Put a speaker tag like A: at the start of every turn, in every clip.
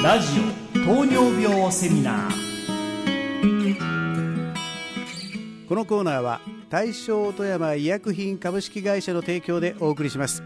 A: ラジオ糖尿病セミナー。
B: このコーナーは大正富山医薬品株式会社の提供でお送りします。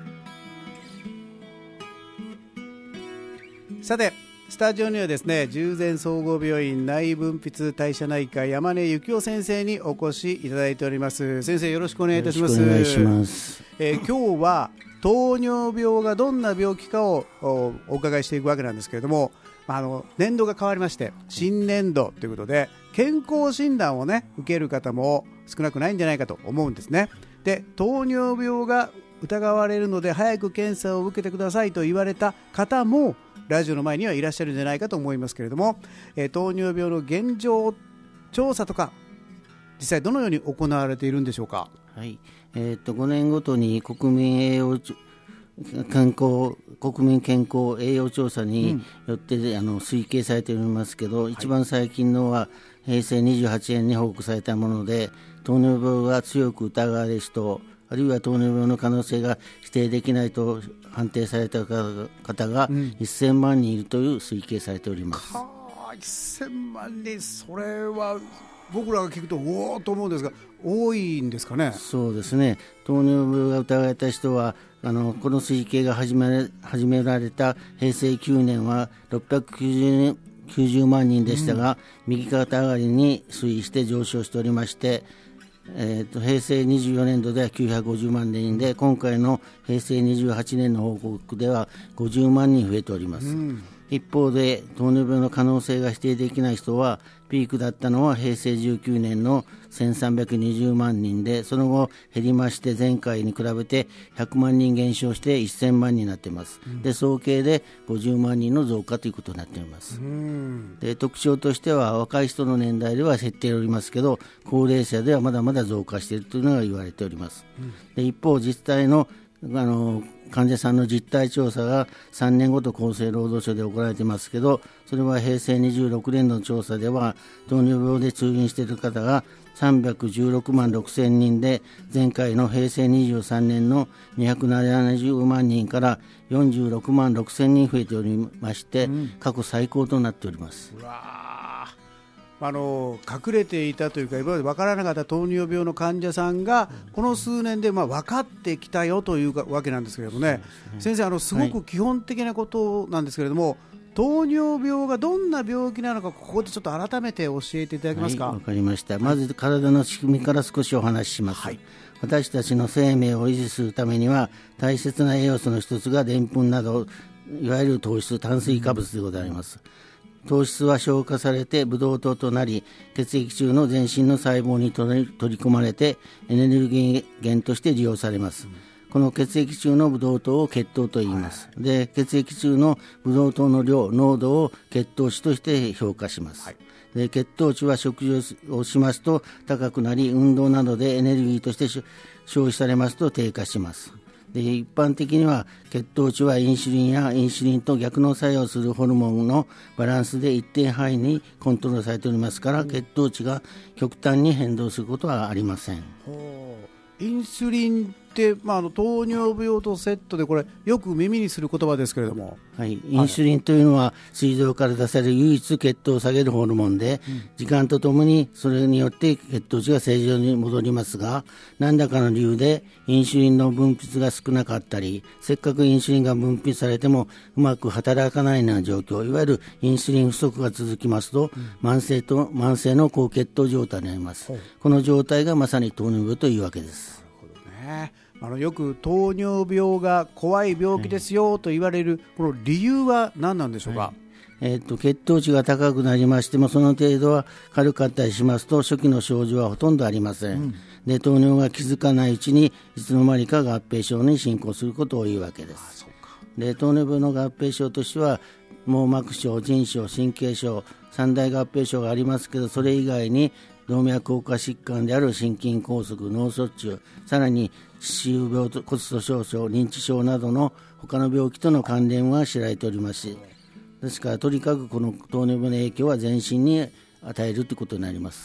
B: さて、スタジオにはですね、十全総合病院内分泌代謝内科山根幸雄先生にお越しいただいております。先生、よろしくお願いいたします。
C: よろしくお願いします。
B: 今日は糖尿病がどんな病気かをお伺いしていくわけなんですけれども、年度が変わりまして新年度ということで、健康診断をね受ける方も少なくないんじゃないかと思うんですね。で、糖尿病が疑われるので早く検査を受けてくださいと言われた方もラジオの前にはいらっしゃるんじゃないかと思いますけれども、糖尿病の現状調査とか実際どのように行われているんでしょうか。
C: はい、5年ごとに国民健康栄養調査によって、推計されておりますけど、一番最近のは平成28年に報告されたもので、糖尿病が強く疑われる人、あるいは糖尿病の可能性が否定できないと判定された方が1000万人いるという推計されております。
B: 1000万人、それは僕らが聞くとおおと思うんですが、多いんですかね。
C: そうですね、糖尿病が疑われた人はこの推計が始められた平成9年は690万人でしたが、右肩上がりに推移して上昇しておりまして、平成24年度では950万人で、今回の平成28年の報告では50万人増えております。一方で糖尿病の可能性が否定できない人はピークだったのは平成19年の1320万人で、その後減りまして、前回に比べて100万人減少して1000万人になっています。で、総計で50万人の増加ということになっています。で、特徴としては若い人の年代では減っておりますけど、高齢者ではまだまだ増加しているというのが言われております。で、一方実態の患者さんの実態調査が3年ごと厚生労働省で行われていますけど、それは平成26年度の調査では糖尿病で通院している方が316万6千人で、前回の平成23年の270万人から46万6千人増えておりまして、過去最高となっております。
B: 隠れていたというか、今まで分からなかった糖尿病の患者さんがこの数年で分かってきたよというわけなんですけれどもね。先生、すごく基本的なことなんですけれども、糖尿病がどんな病気なのか、ここでちょっと改めて教えていただけますか。
C: わかりました。まず体の仕組みから少しお話しします。私たちの生命を維持するためには大切な栄養素の一つがでんぷんなど、いわゆる糖質、炭水化物でございます。糖質は消化されてブドウ糖となり、血液中の全身の細胞に取り込まれてエネルギー源として利用されます。この血液中のブドウ糖を血糖と言います。で、血液中のブドウ糖の量、濃度を血糖値として評価します。で、血糖値は食事をしますと高くなり、運動などでエネルギーとして消費されますと低下します。で、一般的には血糖値はインシュリンやインシュリンと逆の作用するホルモンのバランスで一定範囲にコントロールされておりますから、血糖値が極端に変動することはありません。
B: インスリンって、糖尿病とセットで、これよく耳にする言葉ですけれども、
C: インシュリンというのは膵臓から出される唯一血糖を下げるホルモンで、時間とともにそれによって血糖値が正常に戻りますが、何らかの理由でインシュリンの分泌が少なかったり、せっかくインシュリンが分泌されてもうまく働かないような状況、いわゆるインシュリン不足が続きますと、慢性の高血糖状態になります。この状態がまさに糖尿病というわけです。
B: よく糖尿病が怖い病気ですよと言われるこの理由は何なんでしょうか。
C: 血糖値が高くなりましても、その程度は軽かったりしますと初期の症状はほとんどありません。で、糖尿が気づかないうちにいつの間にか合併症に進行することを言うわけです。で、糖尿病の合併症としては網膜症、腎症、神経症、三大合併症がありますけど、それ以外に動脈硬化疾患である心筋梗塞、脳卒中、さらに歯周病、骨粗しょう症、認知症などの他の病気との関連は知られております。ですからとにかくこの糖尿病の影響は全身に与えるということになります。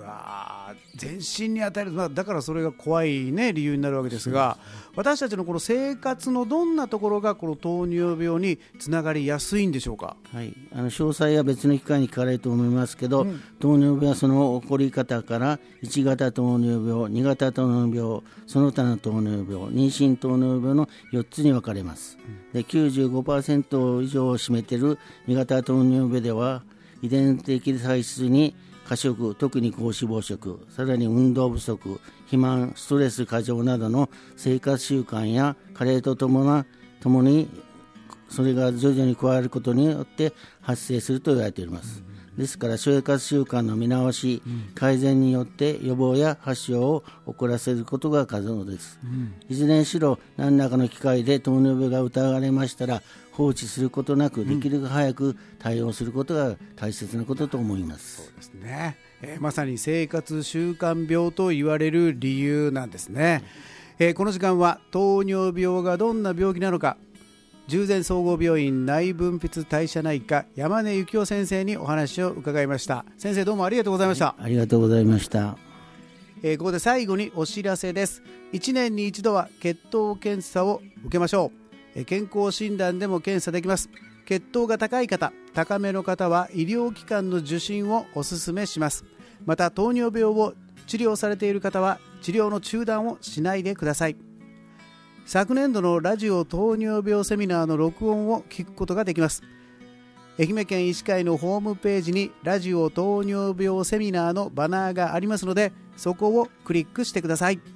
B: 全身に与える、だからそれが怖い、ね、理由になるわけですが、私たちのこの生活のどんなところがこの糖尿病につながりやすいんでしょうか。
C: はい、詳細は別の機会に聞かれると思いますけど、糖尿病はその起こり方から1型糖尿病、2型糖尿病、その他の糖尿病、妊娠糖尿病の4つに分かれます。で 95% 以上を占めている2型糖尿病では遺伝的体質に過食、特に高脂肪食、さらに運動不足、肥満、ストレス過剰などの生活習慣や加齢とともにそれが徐々に加わることによって発生すると言われております。ですから生活習慣の見直し、改善によって予防や発症を遅らせることが可能です。いずれにしろ何らかの機会で糖尿病が疑われましたら放置することなく、できるだけ早く対応することが大切なことと思います。
B: そうですね、まさに生活習慣病と言われる理由なんですね。この時間は糖尿病がどんな病気なのか、十全総合病院内分泌代謝内科山根幸雄先生にお話を伺いました。先生、どうもありがとうございました。
C: ありがとうございました。
B: ここで最後にお知らせです。1年に一度は血糖検査を受けましょう。健康診断でも検査できます。血糖が高い方、高めの方は医療機関の受診をお勧めします。また糖尿病を治療されている方は治療の中断をしないでください。昨年度のラジオ糖尿病セミナーの録音を聞くことができます。愛媛県医師会のホームページにラジオ糖尿病セミナーのバナーがありますので、そこをクリックしてください。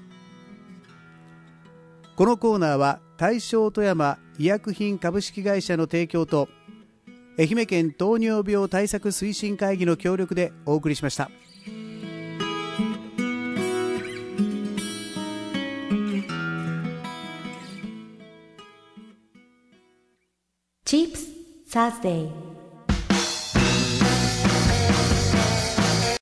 B: このコーナーは大正富山医薬品株式会社の提供と愛媛県糖尿病対策推進会議の協力でお送りしました。
D: チップスサーズデイ